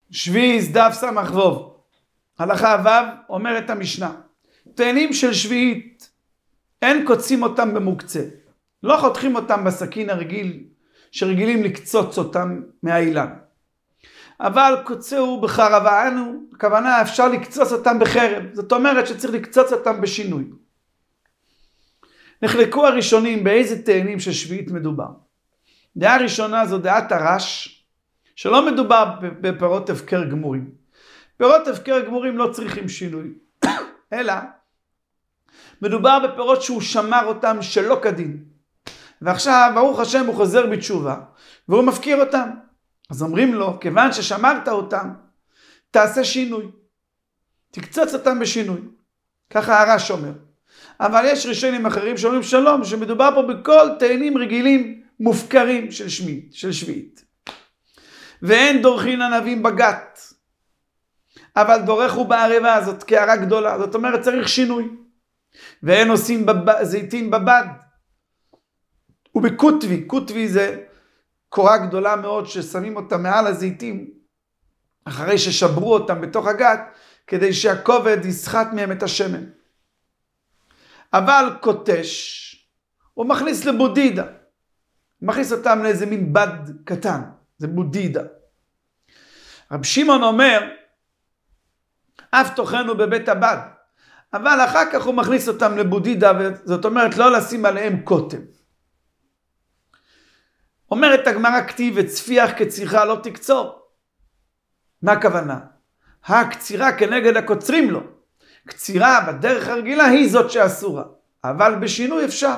שביעי דף סמ"ו, הלכה ו' אומרת המשנה, תאנים של שביעית אין קוצים אותם במוקצה, לא חותכים אותם בסכין הרגיל שרגילים לקצוץ אותם מהאילן, אבל קוצהו בחרבה, הכוונה אפשר לקצוץ אותם בחרב, זאת אומרת שצריך לקצוץ אותם בשינוי. נחלקו הראשונים באיזה תאנים של שביעית מדובר. דעה ראשונה זו דעת הרש, שלא מדובר בפירות הפקר גמורים. פירות הפקר גמורים לא צריכים שינוי, אלא מדובר בפירות שהוא שמר אותם שלא כדין. ועכשיו ברוך השם הוא חוזר בתשובה והוא מפקיר אותם. אז אומרים לו, כיוון ששמרת אותם, תעשה שינוי. תקצוץ אותם בשינוי. ככה הרש אומר. אבל יש ראשונים אחרים שאומרים שלום, שמדובר פה בכל תאנים רגילים מופקרים של שביעית. ואין דורכין ענבים בגת, אבל דורכו בערבה, זאת קערה גדולה, זאת אומרת צריך שינוי. ואין עושים זיתים בבד, ובקוטבי, קוטבי זה קורה גדולה מאוד ששמים אותה מעל הזיתים, אחרי ששברו אותם בתוך הגת, כדי שהכובד יסחט מהם את השמן. אבל קוטש, הוא מכניס לבודידה, מכניס אותם לאיזה מין בד קטן, זה בודידה. רב שמעון אומר, אף תוכנו בבית הבד, אבל אחר כך הוא מכניס אותם לבודידה, זאת אומרת לא לשים עליהם קוטב. אומרת הגמרא כתיב, וצפיח כצירך לא תקצור. מה הכוונה? הקצירה כנגד הקוצרים לו. קצירה בדרך הרגילה היא זאת שאסורה, אבל בשינוי אפשר.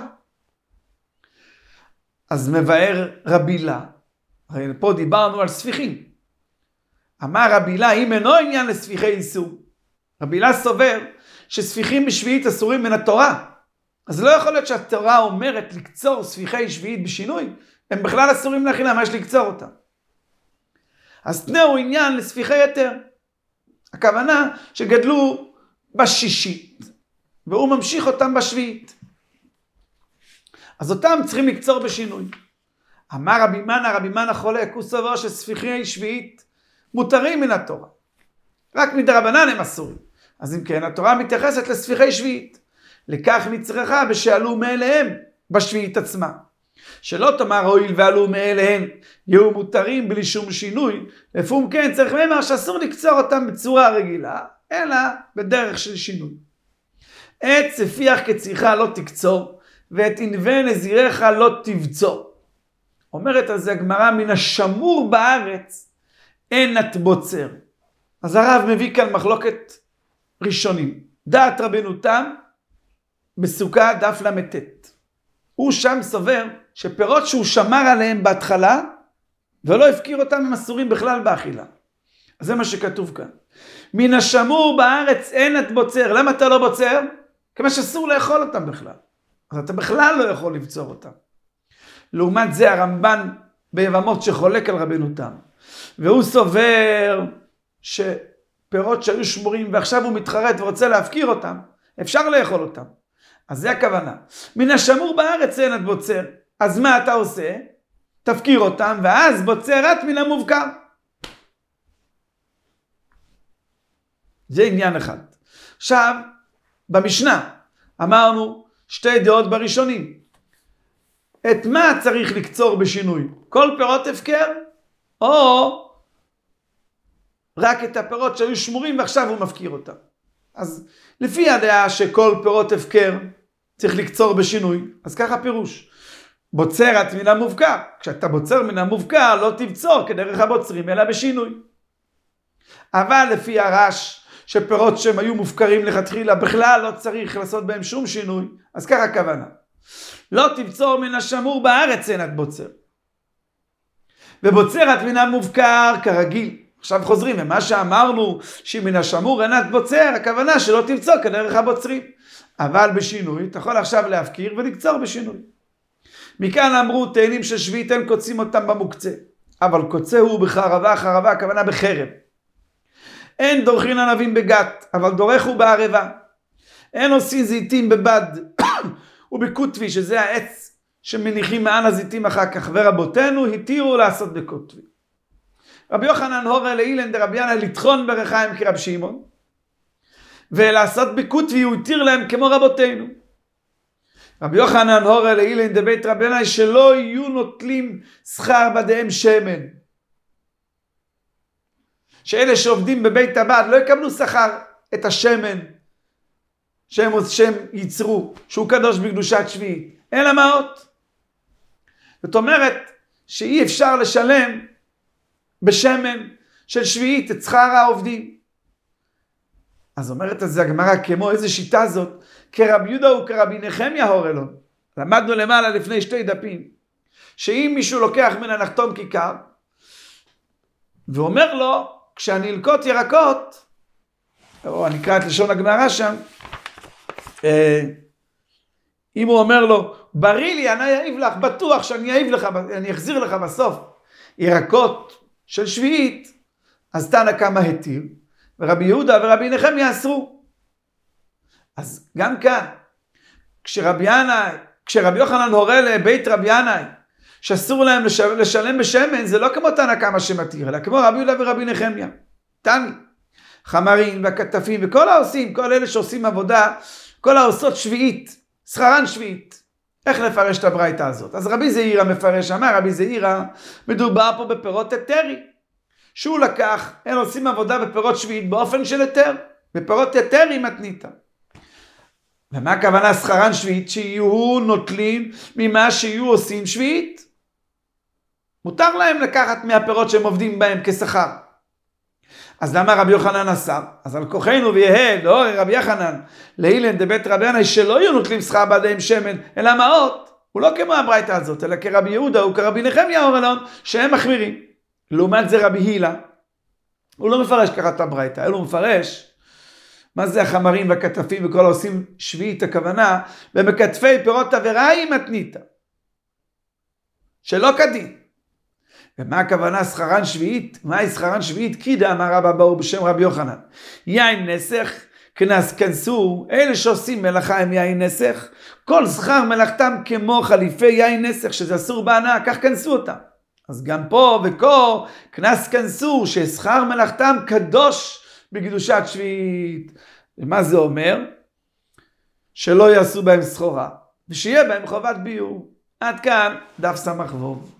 אז מבאר רבי לה, הרי פה דיברנו על ספיחים. אמר רבי לה, אם אינו עניין לספיחי איסור. רבי לה סובר שספיחים בשביעית אסורים מן התורה. אז לא יכול להיות שהתורה אומרת לקצור ספיחי שביעית בשינוי, הם בכלל אסורים לאכילה, מה יש לקצור אותם? אז תנאו עניין לספיחי יתר. הכוונה שגדלו בשישית, והוא ממשיך אותם בשביעית. אז אותם צריכים לקצור בשינוי. אמר רבי מנה חולק, הוא סובר שספיחי שביעית מותרים מן התורה. רק מדרבנן הם אסורים. אז אם כן, התורה מתייחסת לספיחי שביעית. לכך נצרכה בשעלו מאליהם בשביעית עצמה. שלא תאמר הואיל ועלו מאליהם יהיו מותרים בלי שום שינוי, לפעמים כן צריך לומר שאסור לקצור אותם בצורה רגילה, אלא בדרך של שינוי. את צפיח כצירך לא תקצור, ואת ענבי נזירך לא תבצור. אומרת על זה הגמרא, מן השמור בארץ אין את בוצר. אז הרב מביא כאן מחלוקת ראשונים. דעת רבנו תם בסוכה דף למתת. הוא שם סובר שפירות שהוא שמר עליהם בהתחלה, ולא הפקיר אותם הם אסורים בכלל באכילה. אז זה מה שכתוב כאן. מן השמור בארץ אין את בוצר. למה אתה לא בוצר? כמה שאסור לאכול אותם בכלל. אז אתה בכלל לא יכול לבצור אותם. לעומת זה הרמב"ן ביבמות שחולק על רבנו תם. והוא סובר שפירות שהיו שמורים ועכשיו הוא מתחרט ורוצה להפקיר אותם, אפשר לאכול אותם. אז זה הכוונה. מן השמור בארץ אין את בוצר. אז מה אתה עושה? תפקיר אותם, ואז בוצר את מן המובקר. זה עניין אחד. עכשיו, במשנה, אמרנו שתי דעות בראשונים. את מה צריך לקצור בשינוי? כל פירות הפקר? או רק את הפירות שהיו שמורים ועכשיו הוא מפקיר אותם? אז לפי הדעה שכל פירות הפקר צריך לקצור בשינוי, אז ככה פירוש. בוצר את מן המובקר. כשאתה בוצר מן המובקר לא תבצור כדרך הבוצרים אלא בשינוי. אבל לפי הרש שפירות שהם היו מופקרים לכתחילה בכלל לא צריך לעשות בהם שום שינוי, אז ככה הכוונה. לא תבצור מן השמור בארץ אין את בוצר. ובוצר את מן המובקר כרגיל. עכשיו חוזרים, ומה שאמרנו שמן השמור אין את בוצר, הכוונה שלא תבצור כדרך הבוצרים. אבל בשינוי, אתה יכול עכשיו להפקיר ולקצור בשינוי. מכאן אמרו, תאנים של שביעית אין קוצים אותם במוקצה. אבל קוצה הוא בחרבה, חרבה, הכוונה בחרב. אין דורכין ענבים בגת, אבל דורך הוא בערבה. אין עושים זיתים בבד, ובקוטבי, שזה העץ שמניחים מעל הזיתים אחר כך, ורבותינו התירו לעשות בקוטבי. רבי יוחנן הורה לאילן דרבי ינאי לטחון ברחיים כרב שמעון, ולעשות ביקוט ויותיר להם כמו רבותינו. רבי יוחנן הורה לאילן דבית רבי ינאי שלא יהיו נוטלים שכר בדיהם שמן. שאלה שעובדים בבית הבד לא יקבלו שכר את השמן שהם ייצרו, שהוא קדוש בקדושת שביעית, אלא מעות. זאת אומרת שאי אפשר לשלם בשמן של שביעית את שכר העובדים. אז אומרת את זה הגמרא, כמו איזה שיטה זאת, כרבי יהודה וכרבי נחמיה הורה לו. למדנו למעלה לפני 2 דפים, שאם מישהו לוקח מן הנחתום כיכר, ואומר לו, כשאני אלקוט ירקות, או אני אקרא את לשון הגמרא שם, אם הוא אומר לו, בריא לי, אני אעיב לך, בטוח שאני אעיב לך, אני אחזיר לך בסוף ירקות של שביעית, אז תנא קמא התיר, ורבי יהודה ורבי נחמיה אסרו. אז גם כאן, כשרבי יוחנן הורה לבית רבי ינאי, שאסור להם לשלם בשמן, זה לא כמו תנא קמא שמתיר, אלא כמו רבי יהודה ורבי נחמיה. תני, חמרים והכתפים וכל העושים, כל אלה שעושים עבודה, כל העושות שביעית, שכרן שביעית. איך לפרש את הברייתא הזאת? אז רבי זעירא מפרש, אמר רבי זעירא, מדובר פה בפירות היתרי. שהוא לקח, הם עושים עבודה בפירות שביעית באופן של היתר. בפירות היתרי מתניתא. ומה הכוונה שכרן שביעית? שיהיו נוטלים ממה שיהיו עושים שביעית. מותר להם לקחת מהפירות שהם עובדים בהם כשכר. אז למה רבי יוחנן אסר? אז על כוחנו ויהא לאור רבי יוחנן לאילן דבית רבי ינאי שלא יהיו נוטלים שכר בעדיהם שמן אלא מעות. הוא לא כמו הברייתא הזאת, אלא כרבי יהודה וכרבי נחמיה הורה לנו שהם מחמירים. לעומת זה רבי הילה, הוא לא מפרש ככה את הברייתא, אלא הוא מפרש מה זה החמרים והכתפים וכל העושים שביעית, הכוונה במקטפי פירות עבירה היא מתניתא שלא כדין. ומה הכוונה שכרן שביעית? מהי שכרן שביעית? כי דאמר רבא באו בשם רבי יוחנן, יין נסך כנס כנסו, אלה שעושים מלאכה הם יין נסך, כל שכר מלאכתם כמו חליפי יין נסך, שזה אסור בהנאה, כך כנסו אותם. אז גם פה וכה כנס כנסו, ששכר מלאכתם קדוש בקדושת שביעית. ומה זה אומר? שלא יעשו בהם סחורה, ושיהיה בהם חובת ביור. עד כאן דף סמ"ך ו'.